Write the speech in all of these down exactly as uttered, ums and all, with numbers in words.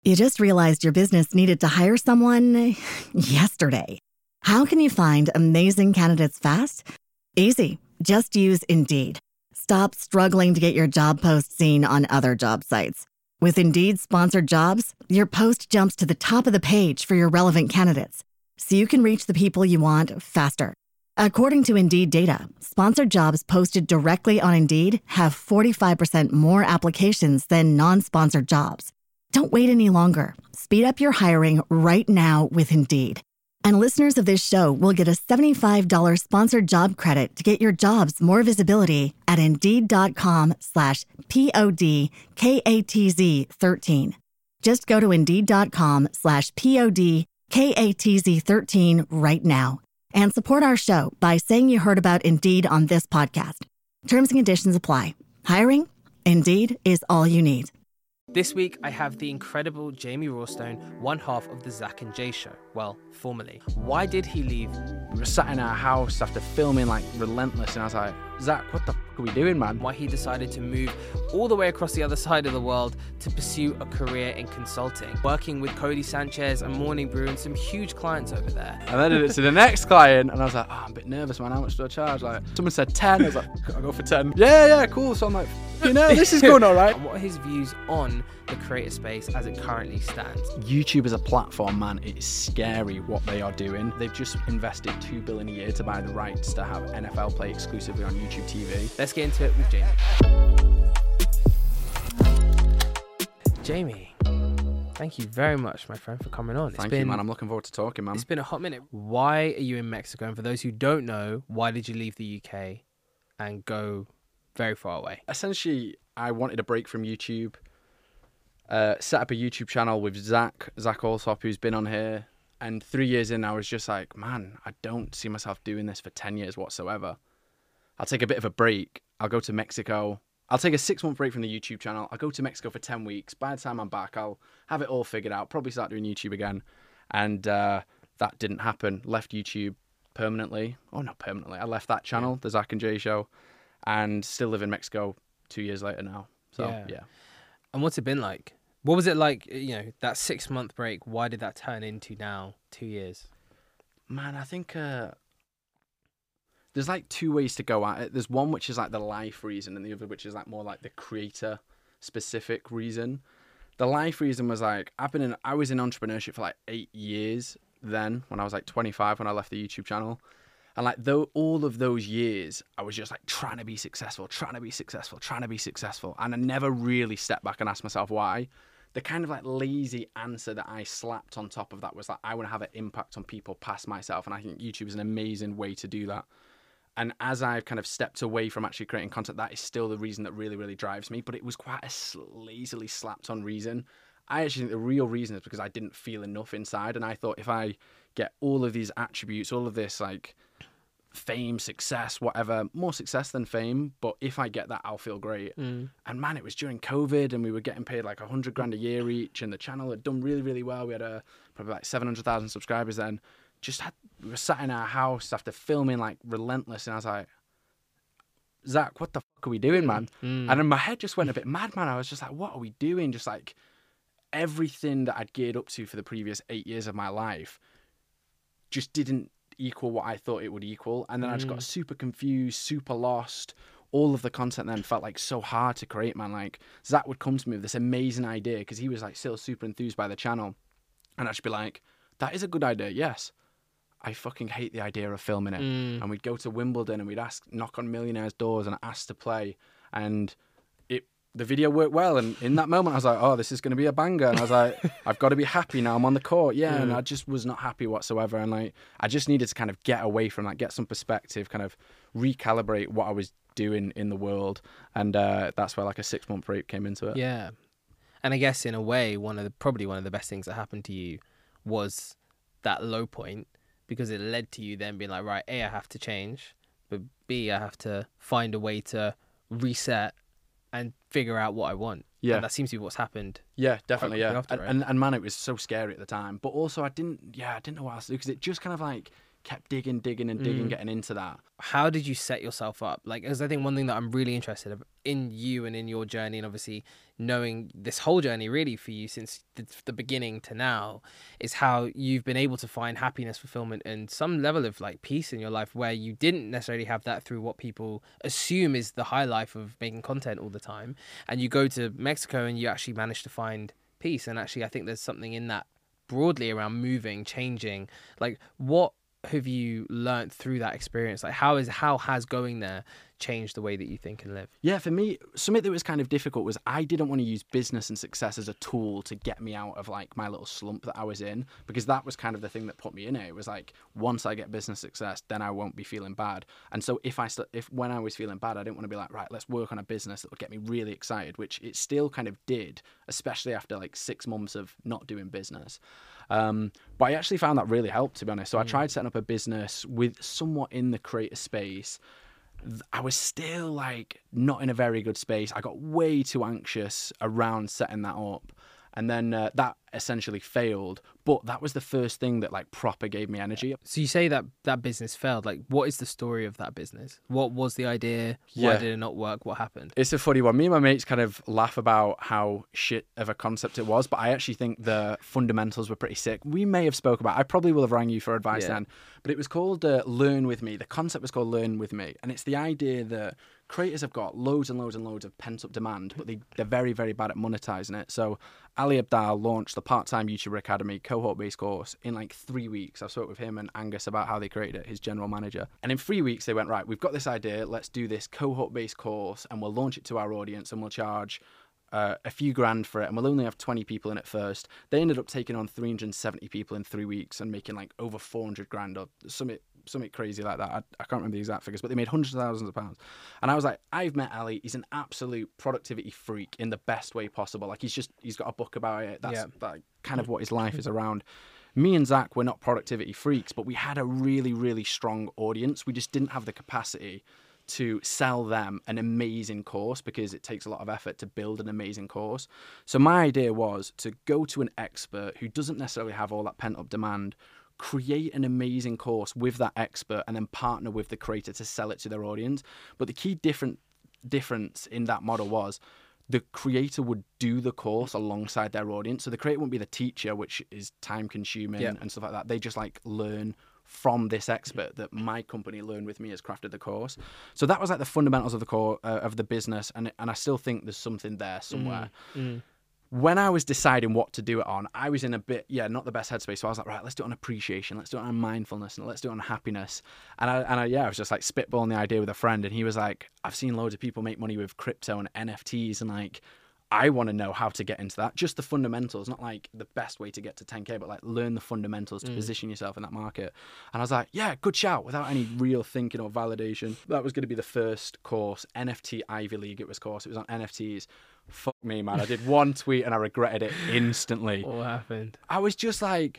You just realized your business needed to hire someone yesterday. How can you find amazing candidates fast? Easy. Just use Indeed. Stop struggling to get your job post seen on other job sites. With Indeed sponsored jobs, your post jumps to the top of the page for your relevant candidates, so you can reach the people you want faster. According to Indeed data, sponsored jobs posted directly on Indeed have forty-five percent more applications than non-sponsored jobs. Don't wait any longer. Speed up your hiring right now with Indeed. And listeners of this show will get a seventy-five dollars sponsored job credit to get your jobs more visibility at Indeed.com slash P-O-D-K-A-T-Z 13. Just go to Indeed.com slash P-O-D-K-A-T-Z 13 right now and support our show by saying you heard about Indeed on this podcast. Terms and conditions apply. Hiring? Indeed is all you need. This week, I have the incredible Jamie Rawstone, one half of the Zach and Jay Show. Well, formerly. Why did he leave? We were sat in our house after filming like Relentless, and I was like, Zach, what the f*** are we doing, man? Why he decided to move all the way across the other side of the world to pursue a career in consulting, working with Cody Sanchez and Morning Brew and some huge clients over there. And then I did it to the next client, and I was like, oh, I'm a bit nervous, man. How much do I charge? Like, someone said ten. I was like, I'll go for ten. Yeah, yeah, cool. So I'm like, you know, this is going all right. And what are his views on the creator space as it currently stands? YouTube as a platform, man, it is scary what they are doing. They've just invested two billion dollars a year to buy the rights to have N F L play exclusively on YouTube T V. Let's get into it with Jamie. Jamie, thank you very much, my friend, for coming on. It's Thank been, you, man. I'm looking forward to talking, man. It's been a hot minute. Why are you in Mexico? And for those who don't know, why did you leave the U K and go very far away? Essentially, I wanted a break from YouTube. Uh, set up a YouTube channel with Zach, Zach Alsop, who's been on here. And three years in, I was just like, man, I don't see myself doing this for ten years whatsoever. I'll take a bit of a break. I'll go to Mexico. I'll take a six-month break from the YouTube channel. I'll go to Mexico for ten weeks. By the time I'm back, I'll have it all figured out. Probably start doing YouTube again. And uh, that didn't happen. Left YouTube permanently. Oh, not permanently. I left that channel, the Zach and Jay Show, and still live in Mexico two years later now. So, yeah. yeah. And what's it been like? What was it like, you know, that six-month break? Why did that turn into now two years? Man, I think uh, there's like two ways to go at it. There's one which is like the life reason, and the other which is like more like the creator-specific reason. The life reason was like, I've been in, I was in entrepreneurship for like eight years then, when I was like twenty-five, when I left the YouTube channel. And like though all of those years, I was just like trying to be successful, trying to be successful, trying to be successful. And I never really stepped back and asked myself why. The kind of like lazy answer that I slapped on top of that was like, I want to have an impact on people past myself. And I think YouTube is an amazing way to do that. And as I've kind of stepped away from actually creating content, that is still the reason that really, really drives me. But it was quite a lazily slapped on reason. I actually think the real reason is because I didn't feel enough inside. And I thought if I get all of these attributes, all of this like fame, success, whatever, more success than fame, but if I get that, I'll feel great. Mm. And man, it was during COVID and we were getting paid like a hundred grand a year each, and the channel had done really, really well. We had a, probably like seven hundred thousand subscribers then. Just had, we were sat in our house after filming like Relentless, and I was like, Zach, what the fuck are we doing, man? Mm. And then my head just went a bit mad, man. I was just like, what are we doing? Just like everything that I'd geared up to for the previous eight years of my life just didn't equal what I thought it would equal. And then mm. I just got super confused, super lost. All of the content then felt like so hard to create, man. Like Zach would come to me with this amazing idea because he was like still super enthused by the channel. And I'd just be like, that is a good idea, yes. I fucking hate the idea of filming it. Mm. And we'd go to Wimbledon and we'd ask, knock on millionaires' doors and ask to play. And it the video worked well. And in that moment, I was like, oh, this is going to be a banger. And I was like, I've got to be happy now. I'm on the court. Yeah. Mm. And I just was not happy whatsoever. And like, I just needed to kind of get away from that, get some perspective, kind of recalibrate what I was doing in the world. And uh, that's where like a six month break came into it. Yeah. And I guess in a way, one of the, probably one of the best things that happened to you was that low point, because it led to you then being like, right, A, I have to change, but B, I have to find a way to reset and figure out what I want. Yeah. And that seems to be what's happened. Yeah, definitely, yeah. After, and, right? and, and man, it was so scary at the time. But also I didn't, yeah, I didn't know what else to do, because it just kind of like kept digging, digging, and digging, Mm. getting into that. How did you set yourself up? Like, because I think one thing that I'm really interested in you and in your journey, and obviously knowing this whole journey really for you since the, the beginning to now, is how you've been able to find happiness, fulfillment, and some level of like peace in your life where you didn't necessarily have that through what people assume is the high life of making content all the time. And you go to Mexico and you actually manage to find peace. And actually, I think there's something in that broadly around moving, changing. Like, what have you learned through that experience? Like, how is how has going there changed the way that you think and live? Yeah, for me, something that was kind of difficult was I didn't want to use business and success as a tool to get me out of like my little slump that I was in, because that was kind of the thing that put me in it. It was like, once I get business success, then I won't be feeling bad. And so if I st- if when I was feeling bad, I didn't want to be like, right, let's work on a business that would get me really excited, which it still kind of did, especially after like six months of not doing business. Um, but I actually found that really helped, to be honest. So mm. I tried setting up a business with somewhat in the creator space. I was still like not in a very good space. I got way too anxious around setting that up. And then uh, that essentially failed. But that was the first thing that like proper gave me energy. So you say that that business failed. Like, what is the story of that business? What was the idea? Yeah. Why did it not work? What happened? It's a funny one. Me and my mates kind of laugh about how shit of a concept it was, but I actually think the fundamentals were pretty sick. We may have spoke about it. I probably will have rang you for advice Yeah. then. But it was called uh, Learn With Me. The concept was called Learn With Me. And it's the idea that creators have got loads and loads and loads of pent-up demand, but they, they're very, very bad at monetizing it. So Ali Abdaal launched the Part-Time YouTuber Academy cohort-based course in like three weeks. I spoke with him and Angus about how they created it, his general manager. And in three weeks, they went, right, we've got this idea. Let's do this cohort-based course and we'll launch it to our audience and we'll charge uh, a few grand for it. And we'll only have twenty people in it first. They ended up taking on three hundred seventy people in three weeks and making like over four hundred grand or something. Something crazy like that. I, I can't remember the exact figures, but they made hundreds of thousands of pounds. And I was like, I've met Ali. He's an absolute productivity freak in the best way possible. Like he's just, he's got a book about it. That's Yeah. like kind of what his life is around. Me and Zach were not productivity freaks, but we had a really, really strong audience. We just didn't have the capacity to sell them an amazing course because it takes a lot of effort to build an amazing course. So my idea was to go to an expert who doesn't necessarily have all that pent up demand, create an amazing course with that expert and then partner with the creator to sell it to their audience. But the key different difference in that model was the creator would do the course alongside their audience. So the creator wouldn't be the teacher, which is time consuming Yeah. and stuff like that. They just like learn from this expert that my company Learn With Me has crafted the course. So that was like the fundamentals of the core uh, of the business. And, and I still think there's something there somewhere. Mm. When I was deciding what to do it on, I was in a bit, yeah, not the best headspace. So I was like, right, let's do it on appreciation. Let's do it on mindfulness and let's do it on happiness. And I, and I, yeah, I was just like spitballing the idea with a friend. And he was like, I've seen loads of people make money with crypto and N F Ts. And like, I want to know how to get into that. Just the fundamentals, not like the best way to get to ten K, but like learn the fundamentals to Mm. position yourself in that market. And I was like, yeah, good shout, without any real thinking or validation. That was going to be the first course, N F T Ivy League it was course. It was on N F Ts. Fuck me, man. I did one tweet and I regretted it instantly. What happened? I was just like,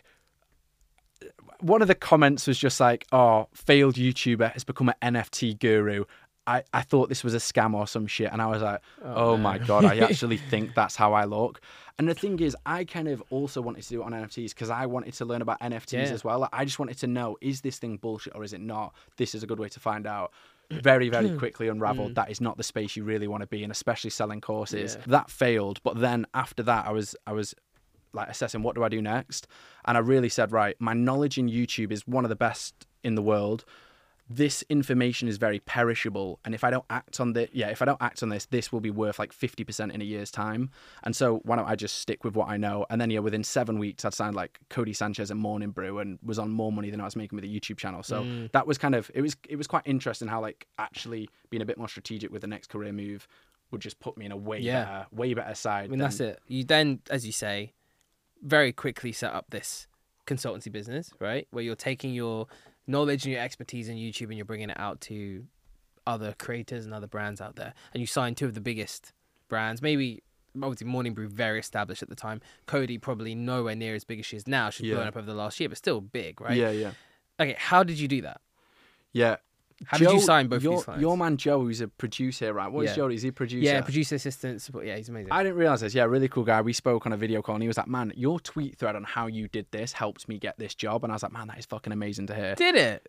one of the comments was just like, oh, failed YouTuber has become an N F T guru. I, I thought this was a scam or some shit. And I was like, oh, Oh, no. my God, I actually think that's how I look. And the thing is, I kind of also wanted to do it on N F Ts because I wanted to learn about N F Ts Yeah. as well. Like, I just wanted to know, is this thing bullshit or is it not? This is a good way to find out. Very, very quickly unraveled. Mm. That is not the space you really want to be in, especially selling courses. Yeah. That failed. But then after that, I was, I was like assessing what do I do next. And I really said, right, my knowledge in YouTube is one of the best in the world. This information is very perishable, and if I don't act on this, yeah, if I don't act on this, this will be worth like fifty percent in a year's time. And so why don't I just stick with what I know? And then yeah, within seven weeks, I'd signed like Cody Sanchez and Morning Brew, and was on more money than I was making with the YouTube channel. So Mm. that was kind of it was it was quite interesting how like actually being a bit more strategic with the next career move would just put me in a way Yeah. better, way better side. I mean, than- that's it. You then, as you say, very quickly set up this consultancy business, right? Where you're taking your knowledge and your expertise in YouTube and you're bringing it out to other creators and other brands out there. And you signed two of the biggest brands, maybe obviously Morning Brew, very established at the time. Cody probably nowhere near as big as she is now. She's Yeah. blown up over the last year, but still big, right? Yeah, yeah. Okay, how did you do that? Yeah. How Joe, did you sign both your, these clients? Your man Joe, who's a producer, right? What is Yeah. Joe? Is he a producer? Yeah, producer assistant support. Yeah, he's amazing. I didn't realize this. Yeah, really cool guy. We spoke on a video call, and he was like, "Man, your tweet thread on how you did this helped me get this job." And I was like, "Man, that is fucking amazing to hear." Did it?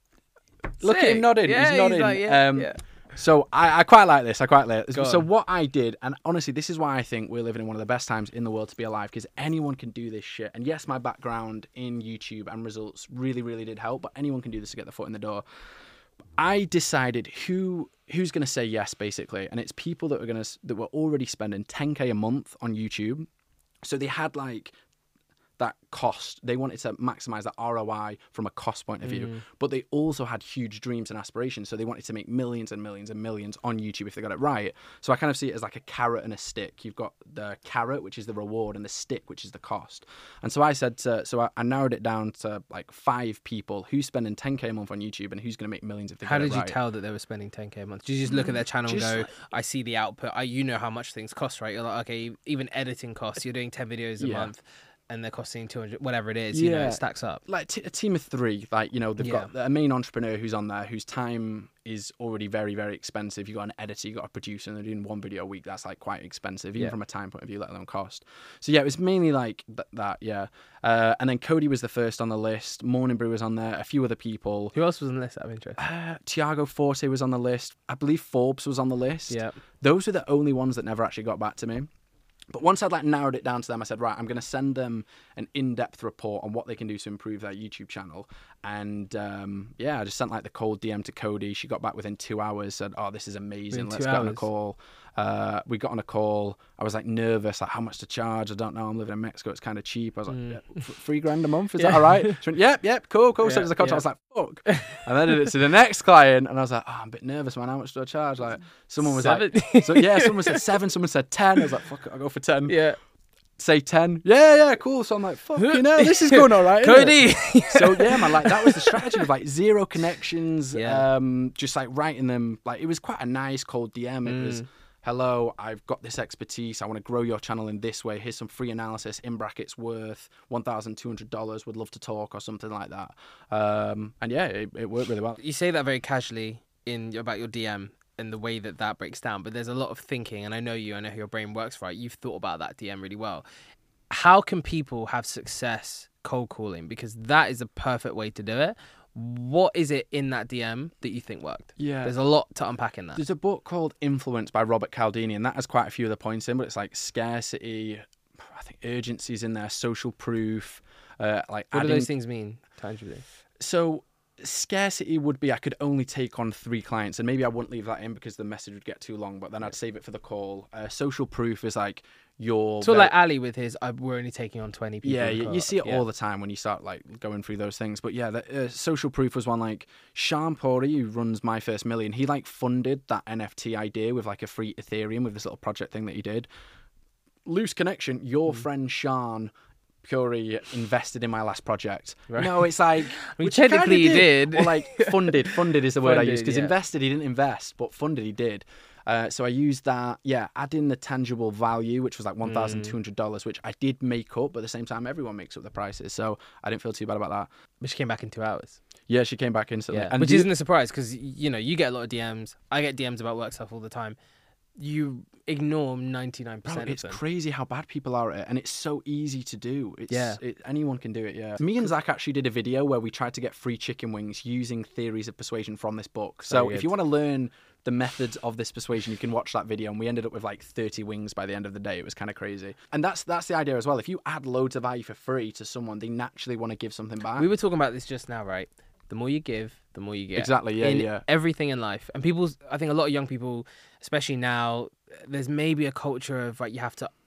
Look at Sick. him nodding. Yeah, he's nodding. like, yeah, um, yeah. So I, I quite like this. I quite like this. Go So on. what I did, and honestly, this is why I think we're living in one of the best times in the world to be alive, because anyone can do this shit. And yes, my background in YouTube and results really, really did help, but anyone can do this to get the foot in the door. I decided who who's going to say yes, basically, and it's people that were going to that were already spending ten K a month on YouTube. So they had like that cost. They wanted to maximize that R O I from a cost point of view, Mm. but they also had huge dreams and aspirations. So they wanted to make millions and millions and millions on YouTube if they got it right. So I kind of see it as like a carrot and a stick. You've got the carrot, which is the reward, and the stick, which is the cost. And so I said, to, so I, I narrowed it down to like five people who's spending ten K a month on YouTube and who's going to make millions if they How get did it you right. tell that they were spending ten K a month? Did you just look at their channel and Just go, like- I see the output. I, you know how much things cost, right? You're like, okay, even editing costs. You're doing ten videos a Yeah. month and they're costing two hundred, whatever it is, you know, Yeah. it stacks up. Like t- a team of three, like, you know, they've Yeah. got a main entrepreneur who's on there whose time is already very, very expensive. You've got an editor, you've got a producer, and they're doing one video a week. That's like quite expensive, even Yeah. from a time point of view, let alone cost. So yeah, it was mainly like th- that, yeah. Uh, and then Cody was the first on the list. Morning Brew was on there, a few other people. Who else was on the list out of interest? Uh, Tiago Forte was on the list. I believe Forbes was on the list. Yeah. Those were the only ones that never actually got back to me. But once I'd like narrowed it down to them, I said, right, I'm going to send them an in-depth report on what they can do to improve their YouTube channel. And um, yeah, I just sent like the cold D M to Cody. She got back within two hours, said, oh, this is amazing. Within Let's two get on a hours? call. Uh, we got on a call. I was like nervous, like how much to charge? I don't know. I'm living in Mexico. It's kind of cheap. I was like, Mm. yeah, f- three grand a month. Is Yeah. that all right? She went, yep, yep, cool, cool. So Yeah, there's a contract. yeah. I was like, fuck. And then I did it to the next client, and I was like, oh, I'm a bit nervous, man. How much do I charge? Like someone was Seven? like, so yeah, someone said seven, someone said ten. I was like, fuck it, I'll go for ten. Yeah. Say ten. Yeah, yeah, cool. So I'm like, fucking hell, this is going all right. isn't it? Cody! So yeah, man, like that was the strategy of like zero connections, Yeah. um, just like writing them. Like it was quite a nice cold D M. It Mm. was, hello, I've got this expertise. I want to grow your channel in this way. Here's some free analysis in brackets worth one thousand two hundred dollars. Would love to talk or something like that. Um, and yeah, it, it worked really well. You say that very casually in about your D M and the way that that breaks down, but there's a lot of thinking, and I know you, I know how your brain works, right? You've thought about that D M really well. How can people have success cold calling? Because that is a perfect way to do it. What is it in that D M that you think worked? Yeah. There's a lot to unpack in that. There's a book called Influence by Robert Cialdini, and that has quite a few of the points in, but it's like scarcity, I think urgency's in there, social proof, uh, like What do adding... those things mean tangibly? So scarcity would be I could only take on three clients, and maybe I wouldn't leave that in because the message would get too long, but then I'd save it for the call. Uh, social proof is like your... So very- like Ali with his, I, we're only taking on twenty people. Yeah, in the you, call. you see it Yeah. all the time when you start like going through those things. But yeah, the, uh, social proof was one. Like Sean Pori, who runs My First Million, he like funded that N F T idea with like a free Ethereum with this little project thing that he did. Loose connection. Your Mm. friend Sean Puri invested in my last project. Right. No, it's like mean, which he kinda technically he did. Or like funded. Funded is the word I Funded, use because yeah. invested he didn't invest, but funded he did. Uh, so I used that, yeah, add in the tangible value, which was like one thousand two hundred dollars, which I did make up, but at the same time, everyone makes up the prices. So I didn't feel too bad about that. But she came back in two hours. Yeah, she came back instantly. Yeah, And which the- isn't a surprise because, you know, you get a lot of D Ms. I get D Ms about work stuff all the time. You ignore ninety-nine Bro, percent it's of them. crazy how bad people are at it, and it's so easy to do. It's, Yeah. it, anyone can do it. Yeah. Me and Zach actually did a video where we tried to get free chicken wings using theories of persuasion from this book. So Very if good. you want to learn the methods of this persuasion, you can watch that video. And we ended up with like thirty wings by the end of the day. It was kind of crazy. And that's that's the idea as well. If you add loads of value for free to someone, they naturally want to give something back. We were talking about this just now, right? The more you give, the more you get. Exactly, yeah, in yeah. everything in life. And people, I think a lot of young people, especially now, there's maybe a culture of like you have to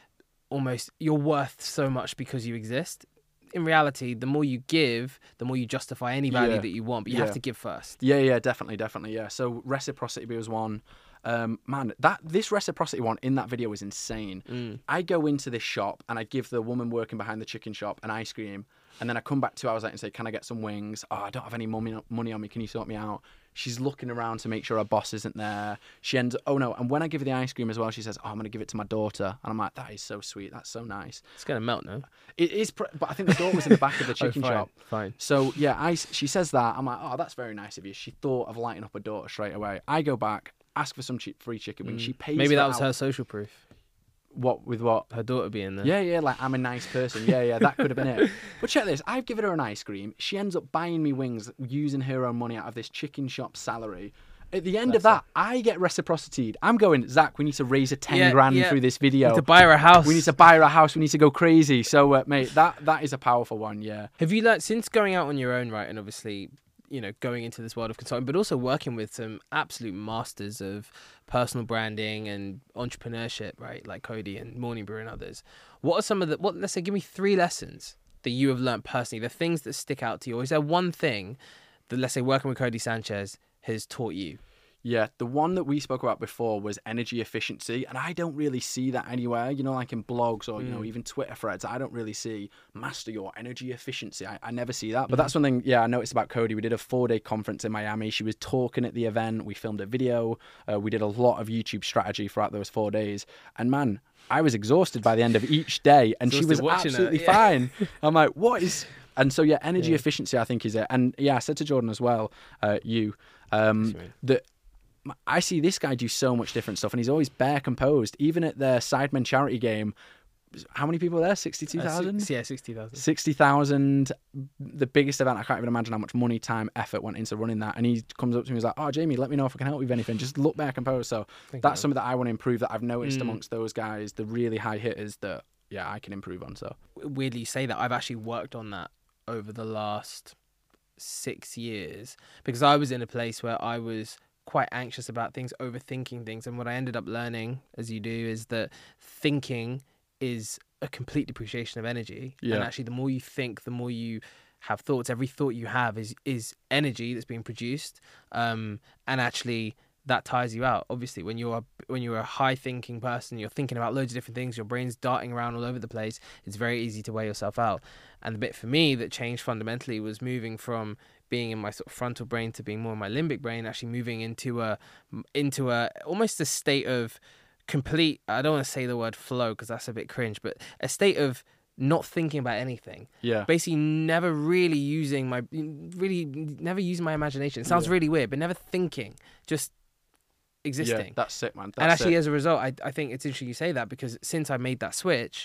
almost, you're worth so much because you exist. In reality, the more you give, the more you justify any value Yeah. that you want, but you Yeah. have to give first. Yeah, yeah, definitely, definitely, yeah. So reciprocity was one. Um, man, that this reciprocity one in that video was insane. Mm. I go into this shop and I give the woman working behind the chicken shop an ice cream, and then I come back two hours later and say, "Can I get some wings? Oh, I don't have any money money on me. Can you sort me out?" She's looking around to make sure her boss isn't there. She ends oh no, and when I give her the ice cream as well, she says, "Oh, I'm going to give it to my daughter." And I'm like, that is so sweet. That's so nice. It's going to melt now. It is, pr- but I think the daughter was in the back of the chicken oh, fine, shop. Fine. So yeah, I, she says that. I'm like, oh, that's very nice of you. She thought of lighting up her daughter straight away. I go back, ask for some cheap free chicken wings. Mm. She pays Maybe that for was out. her social proof. What, with what? Her daughter being there. Yeah, yeah, like, I'm a nice person. Yeah, yeah, that could have been it. But check this. I've given her an ice cream. She ends up buying me wings using her own money out of this chicken shop salary. At the end That's of that, it. I get reciprocity. I'm going, Zach, we need to raise a ten Yeah, grand yeah. through this video. We need to buy her a house. We need to buy her a house. We need to go crazy. So, uh, mate, that that is a powerful one, yeah. Have you learned, since going out on your own, right, and obviously, you know, going into this world of consulting, but also working with some absolute masters of personal branding and entrepreneurship, right, like Cody and Morning Brew and others, what are some of the, what, let's say, give me three lessons that you have learned personally, the things that stick out to you? Or is there one thing that, let's say, working with Cody Sanchez has taught you? Yeah, the one that we spoke about before was energy efficiency, and I don't really see that anywhere, you know, like in blogs or, you mm. know, even Twitter threads. I don't really see master your energy efficiency. I, I never see that. But mm. that's something, yeah, I noticed about Cody. We did a four-day conference in Miami. She was talking at the event. We filmed a video. Uh, we did a lot of YouTube strategy throughout those four days. And, man, I was exhausted by the end of each day, and she was absolutely yeah. fine. I'm like, what is... And so, yeah, energy yeah. efficiency, I think, is it. And, yeah, I said to Jordan as well, uh, you, um, that... I see this guy do so much different stuff, and he's always bare composed. Even at the Sidemen charity game, how many people were there? sixty-two thousand? Uh, yeah, sixty thousand. sixty thousand, the biggest event. I can't even imagine how much money, time, effort went into running that. And he comes up to me and he's like, "Oh, Jamie, let me know if I can help you with anything. Just look bare composed." So Thank that's you. something that I want to improve, that I've noticed mm. amongst those guys, the really high hitters, that, yeah, I can improve on. So weirdly, you say that. I've actually worked on that over the last six years because I was in a place where I was quite anxious about things, overthinking things, and what I ended up learning, as you do, is that thinking is a complete depreciation of energy. Yeah. And actually, the more you think, the more you have thoughts. Every thought you have is is energy that's being produced, um, and actually that tires you out. Obviously, when you're when you're a high thinking person, you're thinking about loads of different things. Your brain's darting around all over the place. It's very easy to wear yourself out. And the bit for me that changed fundamentally was moving from being in my sort of frontal brain to being more in my limbic brain, actually moving into a into a almost a state of complete, I don't want to say the word flow because that's a bit cringe, but a state of not thinking about anything. Yeah. Basically never really using my really never using my imagination. It sounds yeah. really weird, but never thinking, just existing. Yeah, that's it, man. That's and actually it. as a result, I I think it's interesting you say that, because since I made that switch,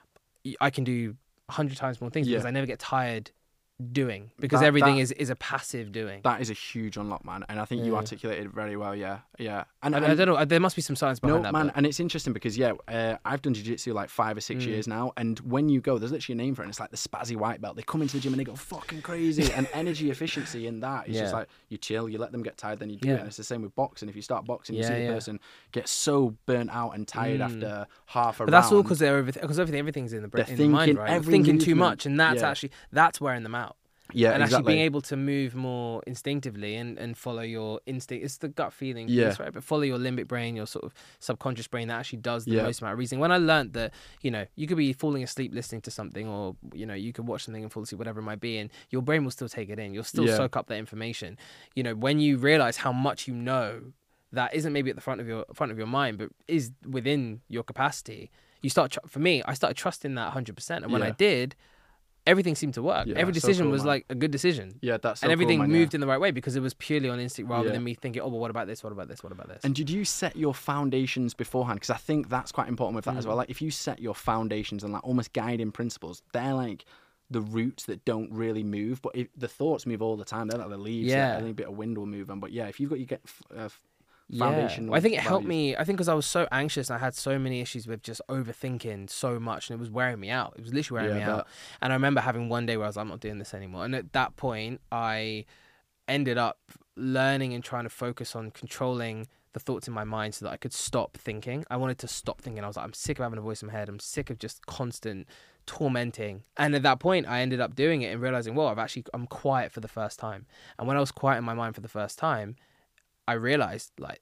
I can do a hundred times more things yeah. because I never get tired doing, because that, everything that, is is a passive doing. That is a huge unlock, man, and I think yeah. you articulated it very well. Yeah, yeah. And, and I don't know, there must be some science behind no, that. No, man, but... and it's interesting because yeah, uh, I've done jiu-jitsu like five or six mm. years now, and when you go, there's literally a name for it. And it's like the spazzy white belt. They come into the gym and they go fucking crazy, and energy efficiency in that is yeah. just like you chill, you let them get tired, then you do yeah. it. And it's the same with boxing. If you start boxing, you yeah, see the yeah. person get so burnt out and tired mm. after half a but round. But that's all because they're over because everything everything's in the brain, in the mind, right? They're thinking movement. too much, and that's yeah. actually that's wearing them out. Yeah, and exactly. actually being able to move more instinctively and, and follow your instinct. It's the gut feeling yeah. piece, right? But follow your limbic brain, your sort of subconscious brain that actually does the yeah. most amount of reasoning. When I learned that, you know, you could be falling asleep listening to something, or, you know, you could watch something and fall asleep, whatever it might be, and your brain will still take it in. You'll still yeah. soak up that information. You know, when you realize how much you know that isn't maybe at the front of your front of your mind, but is within your capacity, you start, tr- for me, I started trusting that one hundred percent. And when yeah. I did, everything seemed to work. Yeah, Every decision so cool, was man. like a good decision. Yeah, that's so and everything cool, man, moved yeah. in the right way because it was purely on instinct rather yeah. than me thinking, oh, well, what about this? What about this? What about this? And did you set your foundations beforehand? Because I think that's quite important with that mm. as well. Like if you set your foundations and like almost guiding principles, they're like the roots that don't really move, but if the thoughts move all the time. They're like the leaves. Yeah. Like, a bit of wind will move them. But yeah, if you've got you get uh, foundation. Yeah. I think it helped me. I think because I was so anxious and I had so many issues with just overthinking so much, and it was wearing me out. It was literally wearing yeah, me but... out. And I remember having one day where I was like, I'm not doing this anymore. And at that point, I ended up learning and trying to focus on controlling the thoughts in my mind so that I could stop thinking. I wanted to stop thinking. I was like, I'm sick of having a voice in my head. I'm sick of just constant tormenting. And at that point, I ended up doing it and realizing, well, I've actually, I'm quiet for the first time. And when I was quiet in my mind for the first time, I realized, like,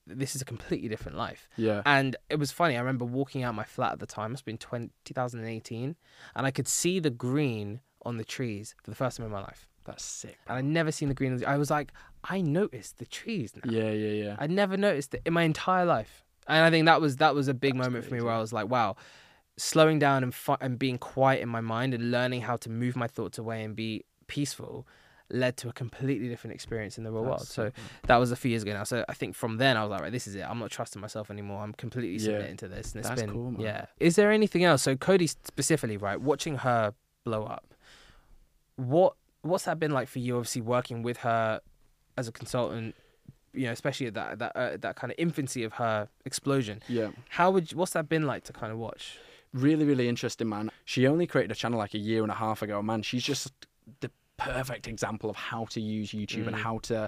this is a completely different life. Yeah. And it was funny. I remember walking out my flat at the time. It's been twenty, twenty eighteen, and I could see the green on the trees for the first time in my life. That's sick. And I'd never seen the green. On the, I was like, I noticed the trees now. Yeah, yeah, yeah. I'd never noticed it in my entire life. And I think that was that was a big That's moment for me crazy. where I was like, wow, slowing down and fu- and being quiet in my mind and learning how to move my thoughts away and be peaceful led to a completely different experience in the real That's world. So sick. that was a few years ago now. So I think from then I was like, right, this is it. I'm not trusting myself anymore. I'm completely Yeah. submitting to this. And it's That's been, cool, man. yeah. Is there anything else? So Cody specifically, right, watching her blow up, what what's that been like for you? Obviously working with her as a consultant, you know, especially at that that uh, that kind of infancy of her explosion. Yeah. How would you, what's that been like to kind of watch? Really, really interesting, man. She only created a channel like a year and a half ago, man. She's just the perfect example of how to use YouTube Mm. and how to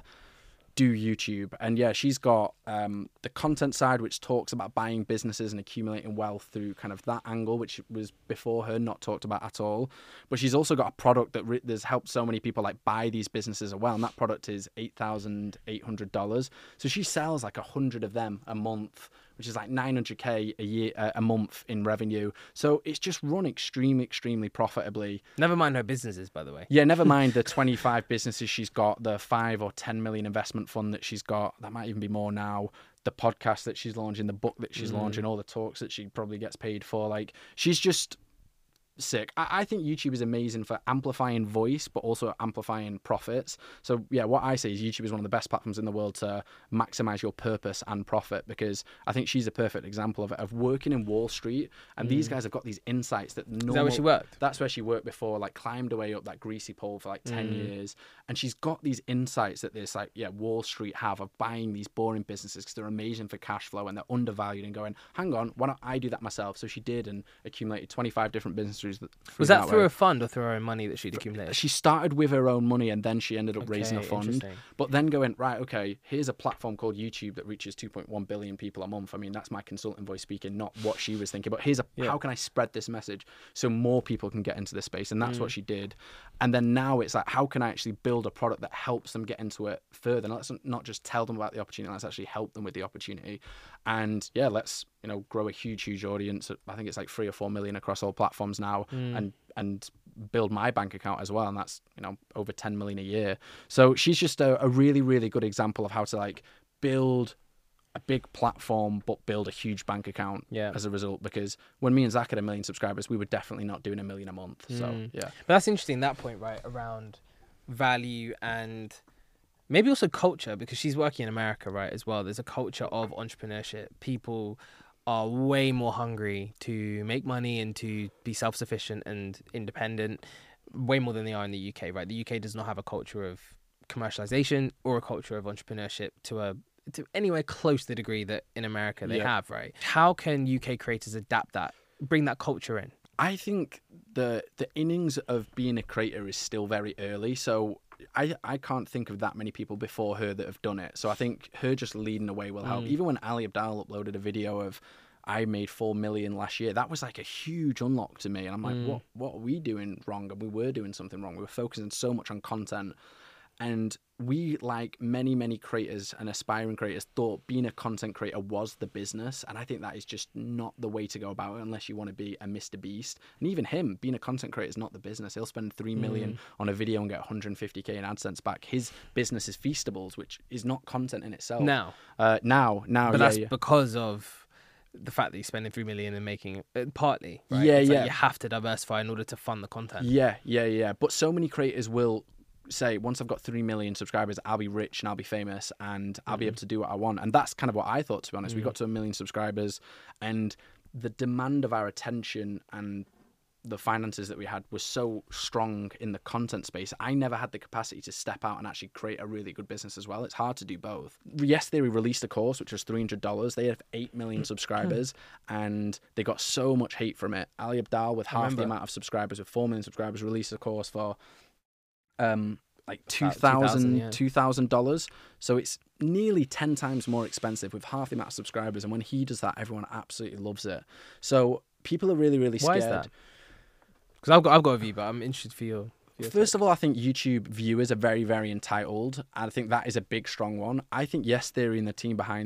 do YouTube. And yeah, she's got um, the content side, which talks about buying businesses and accumulating wealth through kind of that angle, which was before her not talked about at all. But she's also got a product that re- has helped so many people like buy these businesses as well. And that product is eight thousand eight hundred dollars. So she sells like a hundred of them a month, which is like nine hundred K a year, uh, a month in revenue. So it's just run extremely, extremely profitably. Never mind her businesses, by the way. Yeah, never mind the twenty-five businesses she's got, the five or ten million investment fund that she's got. That might even be more now. The podcast that she's launching, the book that she's Mm. launching, all the talks that she probably gets paid for. Like, she's just sick. I, I think YouTube is amazing for amplifying voice, but also amplifying profits. So yeah, what I say is YouTube is one of the best platforms in the world to maximize your purpose and profit, because I think she's a perfect example of it, of working in Wall Street. And these guys have got these insights that normal... Is that where she worked? That's where she worked before, like climbed her way up that greasy pole for like ten Mm. years. And she's got these insights that this like, yeah, Wall Street have of buying these boring businesses because they're amazing for cash flow and they're undervalued, and going, hang on, why don't I do that myself? So she did, and accumulated twenty-five different businesses. That, Was that through way. a fund or through her own money that she'd accumulated? She started with her own money, and then she ended up raising a Okay, fund. interesting. But then going, right, okay, here's a platform called YouTube that reaches two point one billion people a month. I mean, that's my consultant voice speaking, not what she was thinking. But here's a Yeah. how can I spread this message so more people can get into this space? And that's Mm. what she did. And then now it's like, how can I actually build a product that helps them get into it further? And let's not just tell them about the opportunity, let's actually help them with the opportunity. And yeah, let's, you know, grow a huge, huge audience. I think it's like three or four million across all platforms now, Mm. and and build my bank account as well, and that's, you know, over ten million a year. So she's just a, a really, really good example of how to like build a big platform but build a huge bank account Yeah. as a result. Because when me and Zach had a million subscribers, we were definitely not doing a million a month. So Mm. yeah. But that's interesting, that point, right, around value and maybe also culture, because she's working in America, right, as well. There's a culture of entrepreneurship. People are way more hungry to make money and to be self-sufficient and independent, way more than they are in the U K, right? The U K does not have a culture of commercialization or a culture of entrepreneurship to a to anywhere close to the degree that in America they Yeah. have, right? How can U K creators adapt that, bring that culture in? I think the the innings of being a creator is still very early. So I I can't think of that many people before her that have done it. So I think her just leading the way will help. Mm. Even when Ali Abdaal uploaded a video of I made four million last year, that was like a huge unlock to me. And I'm like, Mm. what what are we doing wrong? And we were doing something wrong. We were focusing so much on content. And we, like many, many creators and aspiring creators, thought being a content creator was the business. And I think that is just not the way to go about it unless you want to be a Mister Beast. And even him, being a content creator is not the business. He'll spend three million Mm. on a video and get one hundred fifty K in AdSense back. His business is Feastables, which is not content in itself. Now. Uh, now, now, But yeah, that's yeah. because of the fact that you're spending three million and making uh, partly, right? Yeah, It's like yeah. you have to diversify in order to fund the content. Yeah, yeah, yeah. But so many creators will say, once I've got three million subscribers, I'll be rich and I'll be famous and I'll be able to do what I want. And that's kind of what I thought, to be honest. We Mhm. got to a million subscribers, and the demand of our attention and the finances that we had was so strong in the content space. I never had the capacity to step out and actually create a really good business as well. It's hard to do both. Yes Theory released a course, which was three hundred dollars. They have eight million subscribers, and they got so much hate from it. Ali Abdaal, with I half the remember. amount of subscribers, with four million subscribers, released a course for um like two About two thousand, thousand yeah. two thousand dollars. So it's nearly ten times more expensive with half the amount of subscribers. And when he does that, everyone absolutely loves it. So people are really, really Why scared. is that? Because I've got I've got a view, but I'm interested for your. for your First take. of all, I think YouTube viewers are very, very entitled. I think that is a big, strong one. I think Yes Theory and the team behind that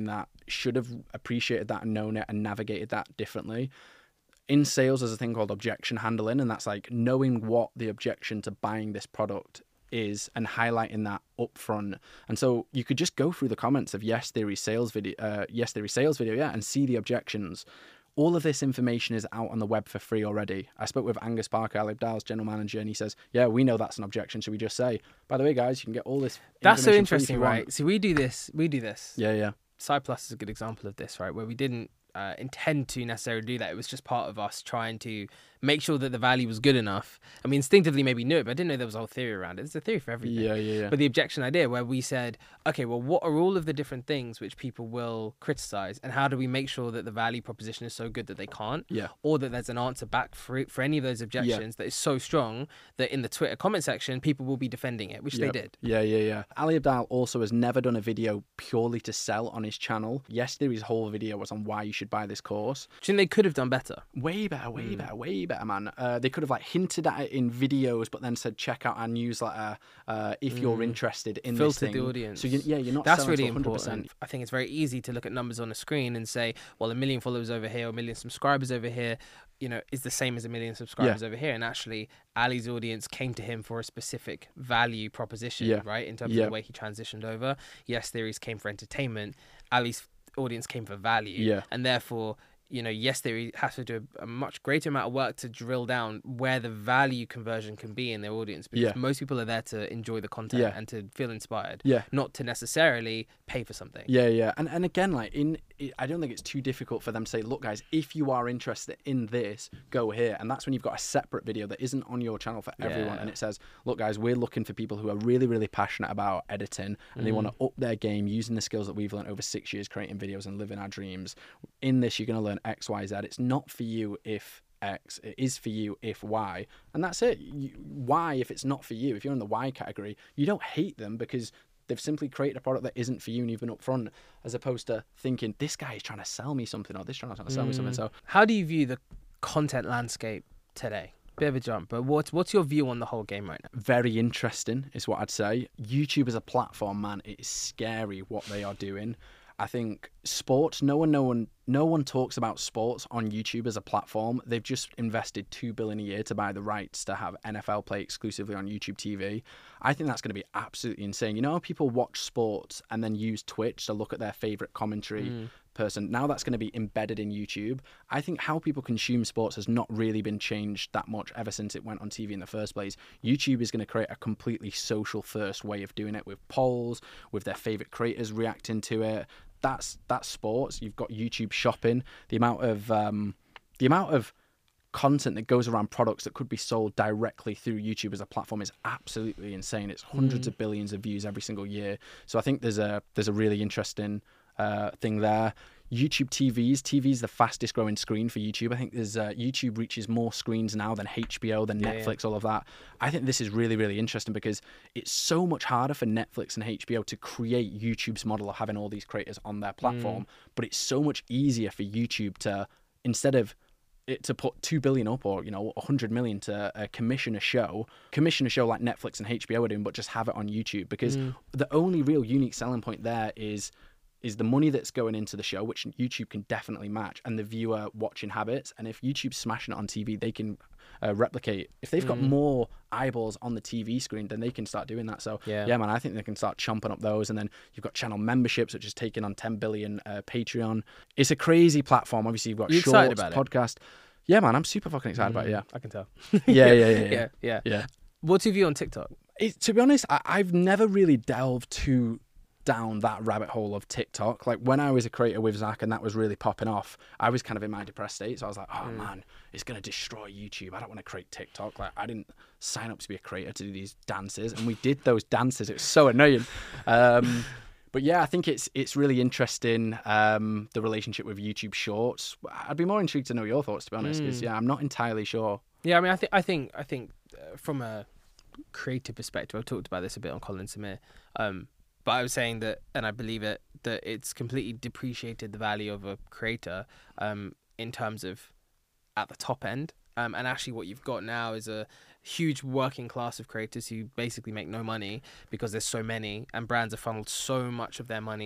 should have appreciated that and known it and navigated that differently. In sales, there's a thing called objection handling, and that's like knowing what the objection to buying this product is and highlighting that up front. And so you could just go through the comments of Yes Theory sales video, uh, Yes Theory sales video, yeah, and see the objections. All of this information is out on the web for free already. I spoke with Angus Parker, Ali Abdaal's general manager, and he says, yeah, we know that's an objection. Should we just say, by the way, guys, you can get all this That's so information free if interesting, you want." right? So we do this, we do this. Yeah, yeah. SciPlus is a good example of this, right? Where we didn't uh, intend to necessarily do that. It was just part of us trying to make sure that the value was good enough. And we instinctively maybe knew it, but I didn't know there was a whole theory around it. There's a theory for everything. Yeah, yeah, yeah. But the objection idea where we said, okay, well, what are all of the different things which people will criticize, and how do we make sure that the value proposition is so good that they can't? Yeah. Or that there's an answer back for for any of those objections that is so strong that in the Twitter comment section, people will be defending it, which Yep. they did. Yeah, yeah, yeah. Ali Abdaal also has never done a video purely to sell on his channel. Yes Theory's whole video was on why you should buy this course. Do you think they could have done better? Way better, way Mm. better, way better, man. Uh, they could have like hinted at it in videos, but then said check out our newsletter uh, if you're Mm. interested in Filtered this thing. the audience. So you, yeah, you're not That's selling really to one hundred percent. important. I think it's very easy to look at numbers on a screen and say, well, a million followers over here, or a million subscribers over here, you know, is the same as a million subscribers over here. And actually, Ali's audience came to him for a specific value proposition, Yeah. right? In terms Yeah. of the way he transitioned over. Yes Theories came for entertainment. Ali's audience came for value. Yeah. And therefore, you know, Yes Theory has to do a, a much greater amount of work to drill down where the value conversion can be in their audience, because Yeah. most people are there to enjoy the content Yeah. and to feel inspired, Yeah. not to necessarily pay for something. Yeah, yeah, and and again, like in, I don't think it's too difficult for them to say, look, guys, if you are interested in this, go here, and that's when you've got a separate video that isn't on your channel for everyone, Yeah. and it says, look, guys, we're looking for people who are really, really passionate about editing, and they Mm. want to up their game using the skills that we've learned over six years creating videos and living our dreams. In this, you're going to learn X, Y, Z. It's not for you if X, it is for you if Y, and that's it. You, y, if it's not for you, if you're in the Y category, you don't hate them because they've simply created a product that isn't for you and you've been upfront, as opposed to thinking, this guy is trying to sell me something or this trying to sell me something. So How do you view the content landscape today? Bit of a jump, but what's what's your view on the whole game right now? very interesting is what I'd say. YouTube as a platform, man, it is scary what they are doing. I think sports, no one, no one, no one talks about sports on YouTube as a platform. They've just invested two billion dollars a year to buy the rights to have N F L play exclusively on YouTube T V. I think that's going to be absolutely insane. You know how people watch sports and then use Twitch to look at their favorite commentary Mm. person? Now that's going to be embedded in YouTube. I think how people consume sports has not really been changed that much ever since it went on T V in the first place. YouTube is going to create a completely social first way of doing it, with polls, with their favorite creators reacting to it. That's that's sports. You've got YouTube shopping. The amount of um, the amount of content that goes around products that could be sold directly through YouTube as a platform is absolutely insane. It's hundreds Mm. of billions of views every single year. So I think there's a there's a really interesting uh, thing there. YouTube T Vs. T V is the fastest growing screen for YouTube. I think there's uh, YouTube reaches more screens now than H B O, than Yeah, Netflix, all of that. I think this is really, really interesting because it's so much harder for Netflix and H B O to create YouTube's model of having all these creators on their platform, but it's so much easier for YouTube to, instead of it to put two billion up or, you know, one hundred million to uh, commission a show, commission a show like Netflix and H B O are doing, but just have it on YouTube, because Mm. the only real unique selling point there is is the money that's going into the show, which YouTube can definitely match, and the viewer watching habits. And if YouTube's smashing it on T V, they can uh, replicate. If they've got Mm. more eyeballs on the T V screen, then they can start doing that. So Yeah. yeah, man, I think they can start chomping up those. And then you've got channel memberships, which is taking on ten billion uh, Patreon. It's a crazy platform. Obviously, you've got You excited shorts, about it? podcast. Yeah, man, I'm super fucking excited about it. Yeah, I can tell. yeah, yeah, yeah, yeah. yeah, yeah. yeah. What's your view on TikTok? It, to be honest, I, I've never really delved too down that rabbit hole of TikTok. Like when I was a creator with Zach and that was really popping off, I was kind of in my depressed state. So I was like, oh Mm. man, it's going to destroy YouTube. I don't want to create TikTok. Like I didn't sign up to be a creator to do these dances. And we did those dances. It was so annoying. Um, but yeah, I think it's it's really interesting, um, the relationship with YouTube Shorts. I'd be more intrigued to know your thoughts, to be honest, because Mm. yeah, I'm not entirely sure. Yeah, I mean, I think I think I think uh, from a creative perspective, I've talked about this a bit on Colin Samir. Um, but I was saying that, and I believe it, that it's completely depreciated the value of a creator um, in terms of at the top end. Um, and actually what you've got now is a huge working class of creators who basically make no money because there's so many, and brands have funneled so much of their money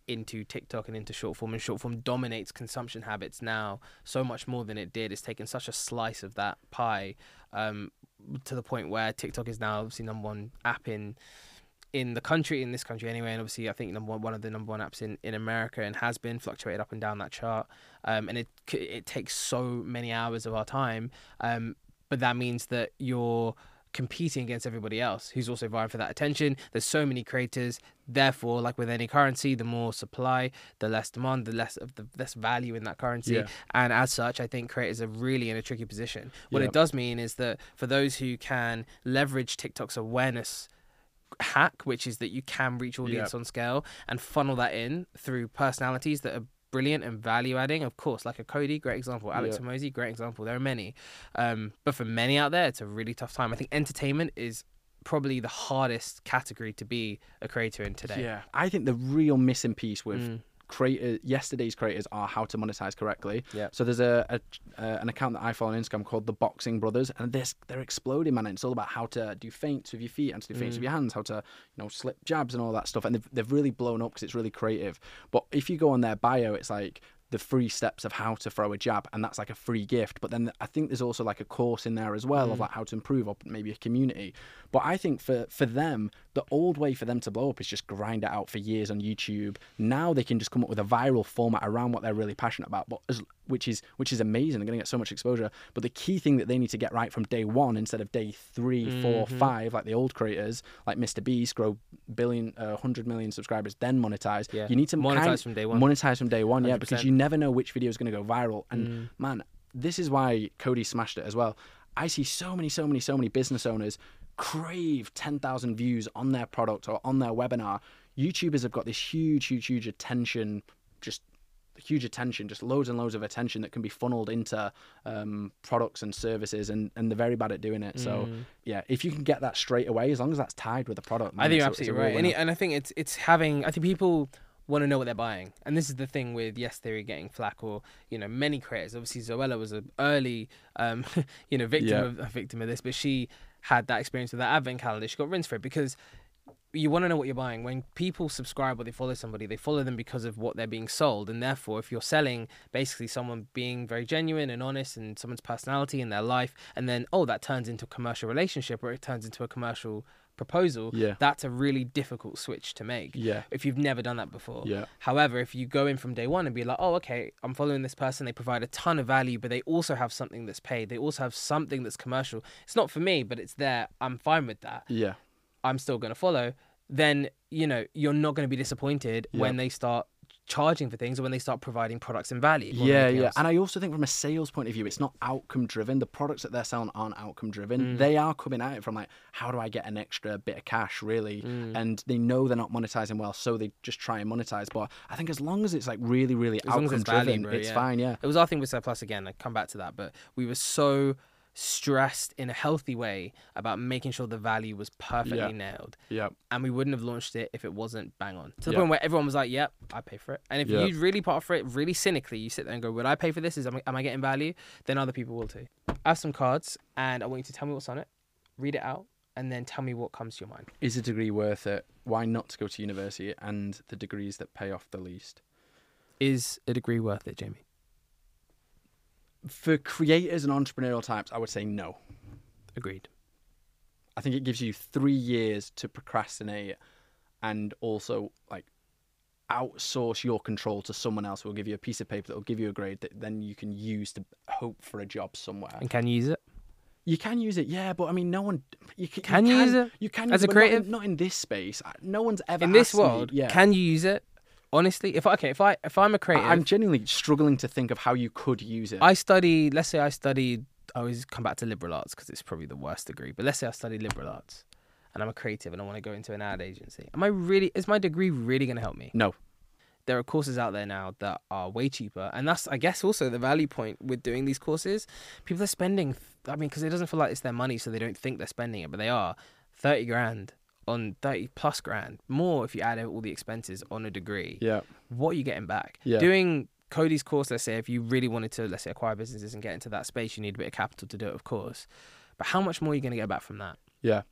into TikTok and into short form, and short form dominates consumption habits now so much more than it did. It's taken such a slice of that pie, um, to the point where TikTok is now obviously number one app in in the country, in this country anyway, and obviously I think number one, one of the number one apps in, in America, and has been fluctuated up and down that chart. Um, and it it takes so many hours of our time, um, but that means that you're competing against everybody else who's also vying for that attention. There's so many creators, therefore, like with any currency, the more supply, the less demand, the less of the less value in that currency. Yeah. And as such, I think creators are really in a tricky position. What Yeah. it does mean is that for those who can leverage TikTok's awareness hack, which is that you can reach audience Yeah. on scale and funnel that in through personalities that are brilliant and value adding, of course, like a Cody, great example, Alex Yeah. Hormozy, great example. There are many, um, but for many out there, it's a really tough time. I think entertainment is probably the hardest category to be a creator in today. Yeah, I think the real missing piece with Mm. creator yesterday's creators are how to monetize correctly. Yeah. So there's a, a uh, an account that I follow on Instagram called the Boxing Brothers, and this they're exploding, man. And it's all about how to do feints with your feet, and to do feints Mm. with your hands, how to you know slip jabs and all that stuff. And they've they've really blown up because it's really creative. But if you go on their bio, it's like the three steps of how to throw a jab, and that's like a free gift. But then I think there's also like a course in there as well Mm. of like how to improve, or maybe a community. But I think for for them, the old way for them to blow up is just grind it out for years on YouTube. Now they can just come up with a viral format around what they're really passionate about, but as, which is which is amazing. They're going to get so much exposure. But the key thing that they need to get right from day one instead of day three, four, Mhm. five, like the old creators, like Mister Beast, grow billion, uh, hundred million subscribers, then monetize. Yeah. You need to Monetize kind- from day one. Monetize from day one, yeah, one hundred because percent. you never know which video is going to go viral. And Mm. man, this is why Cody smashed it as well. I see so many, so many, so many business owners crave ten thousand views on their product or on their webinar. YouTubers have got this huge, huge, huge attention, just huge attention, just loads and loads of attention that can be funneled into um, products and services, and, and they're very bad at doing it. So, Mm. yeah, if you can get that straight away, as long as that's tied with the product, man, I think it's you're a- it's a absolutely real right, and, winner. it, and I think it's it's having. I think people want to know what they're buying, and this is the thing with Yes Theory getting flack, or you know, many creators. Obviously, Zoella was an early, um, you know, victim Yeah. of a victim of this, but she had that experience with that advent calendar. She got rinsed for it because you want to know what you're buying. When people subscribe or they follow somebody, they follow them because of what they're being sold. And therefore, if you're selling basically someone being very genuine and honest and someone's personality in their life, and then, oh, that turns into a commercial relationship or it turns into a commercial proposal, Yeah. that's a really difficult switch to make Yeah. if you've never done that before. Yeah. However, if you go in from day one and be like, oh, okay, I'm following this person, they provide a ton of value, but they also have something that's paid. They also have something that's commercial. It's not for me, but it's there. I'm fine with that. Yeah. I'm still going to follow, then, you know, you're not going to be disappointed Yeah. when they start charging for things or when they start providing products and value. more than Yeah, anything yeah. else. And I also think from a sales point of view, it's not outcome driven. The products that they're selling aren't outcome driven. Mm. They are coming at it from like, how do I get an extra bit of cash, really? Mm. And they know they're not monetizing well, so they just try and monetize. But I think as long as it's like really, really As long as outcome it's value, driven, bro, it's yeah. fine, yeah. It was our thing with Surplus again. I come back to that, but we were so stressed in a healthy way about making sure the value was perfectly Yeah. nailed, Yeah. and we wouldn't have launched it if it wasn't bang on. To the Yeah. point where everyone was like, "Yep, I pay for it." And if Yeah. you really part for it, really cynically, you sit there and go, "Would I pay for this? Is am I, am I getting value?" Then other people will too. I have some cards, and I want you to tell me what's on it, read it out, and then tell me what comes to your mind. Is a degree worth it? Why not to go to university, and the degrees that pay off the least? Is a degree worth it, Jamie? For creators and entrepreneurial types, I would say no. Agreed. I think it gives you three years to procrastinate and also like outsource your control to someone else who will give you a piece of paper that will give you a grade that then you can use to hope for a job somewhere. And can you use it? You can use it, yeah, but I mean, no one. You can, Can you use it? You can As use a it, but creative? Not in, not in this space. No one's ever In this asked me- world, yeah. can you use it? Honestly, if I, okay, if I if I'm a creative, I- I'm genuinely struggling to think of how you could use it. I study. Let's say I studied. I always come back to liberal arts because it's probably the worst degree. But let's say I study liberal arts, and I'm a creative, and I want to go into an ad agency. Am I really? Is my degree really going to help me? No. There are courses out there now that are way cheaper, and that's, I guess, also the value point with doing these courses. People are spending. I mean, because it doesn't feel like it's their money, so they don't think they're spending it, but they are. Thirty grand on thirty plus grand more if you add all the expenses on a degree. Yeah. What are you getting back? Yeah. Doing Cody's course, let's say, if you really wanted to, let's say, acquire businesses and get into that space, you need a bit of capital to do it, of course. But how much more are you going to get back from that? Yeah.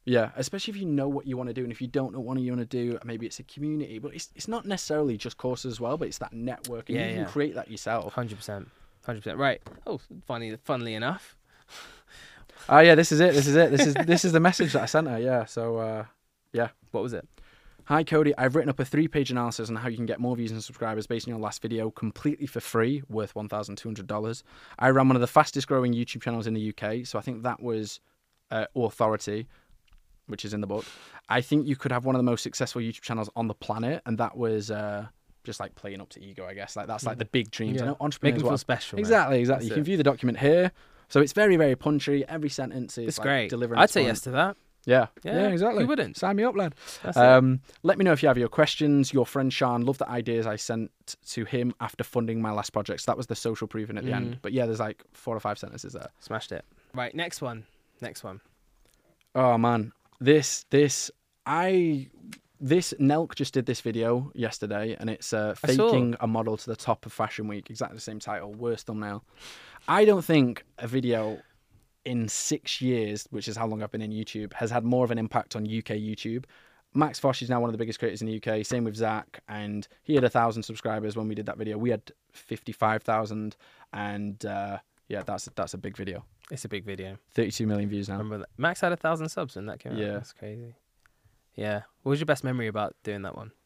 Yeah, especially if you know what you want to do, and if you don't know what you want to do, maybe it's a community, but it's it's not necessarily just courses as well, but it's that networking. Yeah, you yeah. can create that yourself. one hundred percent. one hundred percent. Right. Oh, funny, funnily enough. Oh yeah, this is it. This is it. This is this is the message that I sent her. Yeah. So uh, yeah. What was it? Hi Cody, I've written up a three-page analysis on how you can get more views and subscribers based on your last video completely for free, worth one thousand two hundred dollars. I ran one of the fastest-growing YouTube channels in the U K, so I think that was uh, Authority, which is in the book. I think you could have one of the most successful YouTube channels on the planet, and that was uh, just like playing up to ego, I guess. Like that's like the big dreams. Yeah. I know entrepreneurs Make them feel want- special. Exactly, exactly. That's you can it. view the document here. So it's very, very punchy. Every sentence is It's like, great. delivering. I'd its say point. yes to that. Yeah. Yeah, yeah, exactly. who wouldn't? Sign me up, lad. That's it. Um, let me know if you have your questions. Your friend Sean, love the ideas I sent to him after funding my last project. So that was the social proofing at the Mm. end. But yeah, there's like four or five sentences there. Smashed it. Right, next one. Next one. Oh man, this this I this Nelk just did this video yesterday, and it's uh, I saw. faking a model to the top of Fashion Week. Exactly the same title, worst thumbnail. I don't think a video in six years, which is how long I've been in YouTube, has had more of an impact on U K YouTube. Max Fosh is now one of the biggest creators in the U K. Same with Zach, and he had a thousand subscribers when we did that video. We had fifty-five thousand, and uh, yeah, that's that's a big video. It's a big video. thirty-two million views now. Remember that? Max had a thousand subs when that came out. Yeah. That's crazy. Yeah. What was your best memory about doing that one?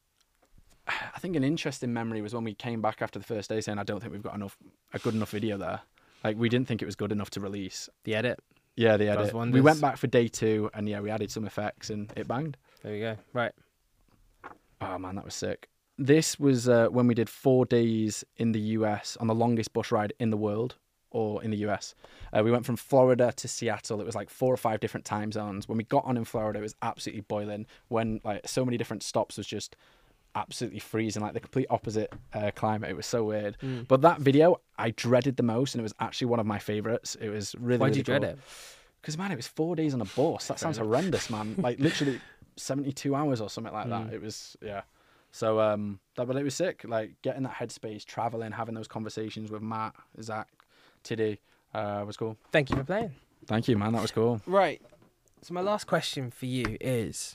I think an interesting memory was when we came back after the first day saying, I don't think we've got enough a good enough video there. Like, we didn't think it was good enough to release. The edit. Yeah, the Does edit. wonders. We went back for day two, and yeah, we added some effects, and it banged. There we go. Right. Oh man, that was sick. This was uh, when we did four days in the U S on the longest bus ride in the world, or in the U S. Uh, we went from Florida to Seattle. It was like four or five different time zones. When we got on in Florida, it was absolutely boiling. When like so many different stops was just absolutely freezing, like the complete opposite uh, climate. It was so weird. Mm. But that video, I dreaded the most, and it was actually one of my favorites. It was really. Why'd really you dread cool. it? Because man, it was four days on a bus. That sounds enough. horrendous, man. Like literally seventy-two hours or something like that. Mm. It was yeah. So um, that but it was sick. Like getting that headspace, traveling, having those conversations with Matt, Zach, Tiddy, uh, was cool. Thank you for playing. Thank you, man. That was cool. Right. So my last question for you is,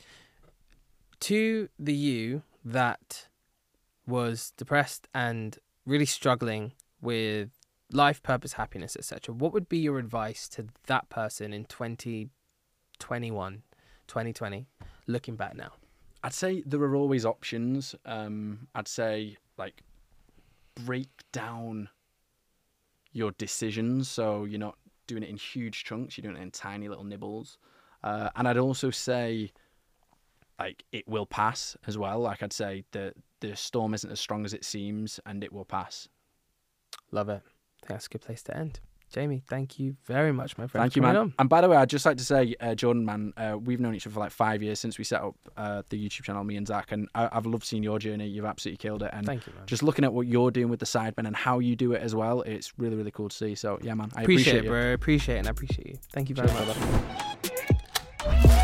to the you that was depressed and really struggling with life, purpose, happiness, et cetera, what would be your advice to that person in twenty twenty-one, twenty twenty, looking back now? I'd say there are always options. Um, I'd say like break down your decisions so you're not doing it in huge chunks. You're doing it in tiny little nibbles. Uh, and I'd also say like it will pass as well. Like I'd say the the storm isn't as strong as it seems, and it will pass. Love it. I think that's a good place to end. Jamie, thank you very much, my friend. Thank for you, man. coming on. And by the way, I'd just like to say, uh, Jordan, man, uh, we've known each other for like five years since we set up uh, the YouTube channel, me and Zach, and I- I've loved seeing your journey. You've absolutely killed it. And Thank you, man. just looking at what you're doing with the Sidemen and how you do it as well, it's really, really cool to see. So, yeah, man, I appreciate, appreciate, it, bro. Appreciate it, and I appreciate you. Thank you very Cheers, much. brother.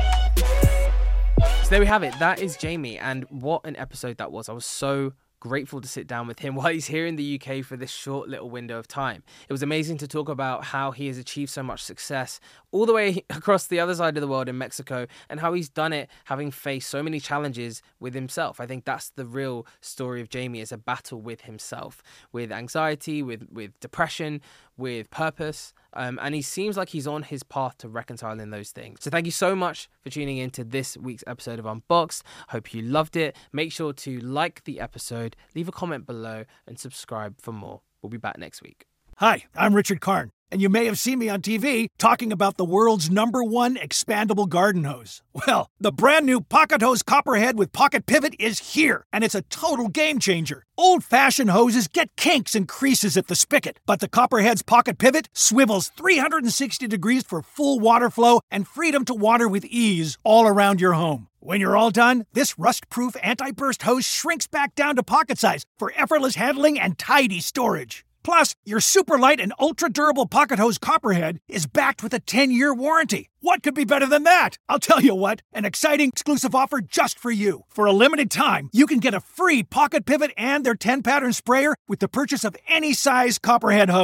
So there we have it. That is Jamie, and what an episode that was. I was so grateful to sit down with him while he's here in the U K for this short little window of time. It was amazing to talk about how he has achieved so much success all the way across the other side of the world in Mexico, and how he's done it having faced so many challenges with himself. I think that's the real story of Jamie, is a battle with himself, with anxiety, with, with depression, with purpose. Um, and he seems like he's on his path to reconciling those things. So thank you so much for tuning in to this week's episode of Unboxed. Hope you loved it. Make sure to like the episode, leave a comment below, and subscribe for more. We'll be back next week. Hi, I'm Richard Karn, and you may have seen me on T V talking about the world's number one expandable garden hose. Well, the brand new Pocket Hose Copperhead with Pocket Pivot is here, and it's a total game changer. Old-fashioned hoses get kinks and creases at the spigot, but the Copperhead's Pocket Pivot swivels three hundred sixty degrees for full water flow and freedom to water with ease all around your home. When you're all done, this rust-proof anti-burst hose shrinks back down to pocket size for effortless handling and tidy storage. Plus, your super light and ultra-durable Pocket Hose Copperhead is backed with a ten-year warranty. What could be better than that? I'll tell you what, an exciting exclusive offer just for you. For a limited time, you can get a free Pocket Pivot and their ten-pattern sprayer with the purchase of any size Copperhead hose.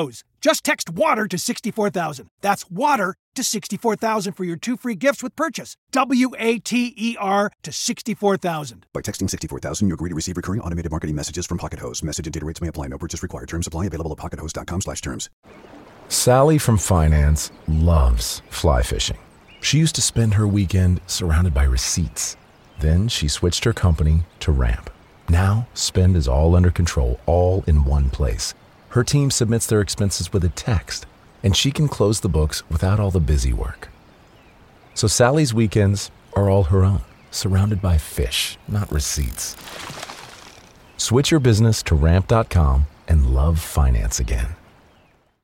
Just text WATER to sixty-four thousand. That's WATER to sixty-four thousand for your two free gifts with purchase. W A T E R to sixty-four thousand. By texting sixty-four thousand, you agree to receive recurring automated marketing messages from Pocket Host. Message and data rates may apply. No purchase required. Terms apply. Available at pockethost.com slash terms. Sally from finance loves fly fishing. She used to spend her weekend surrounded by receipts. Then she switched her company to Ramp. Now, spend is all under control, all in one place. Her team submits their expenses with a text, and she can close the books without all the busy work. So Sally's weekends are all her own, surrounded by fish, not receipts. Switch your business to ramp dot com and love finance again.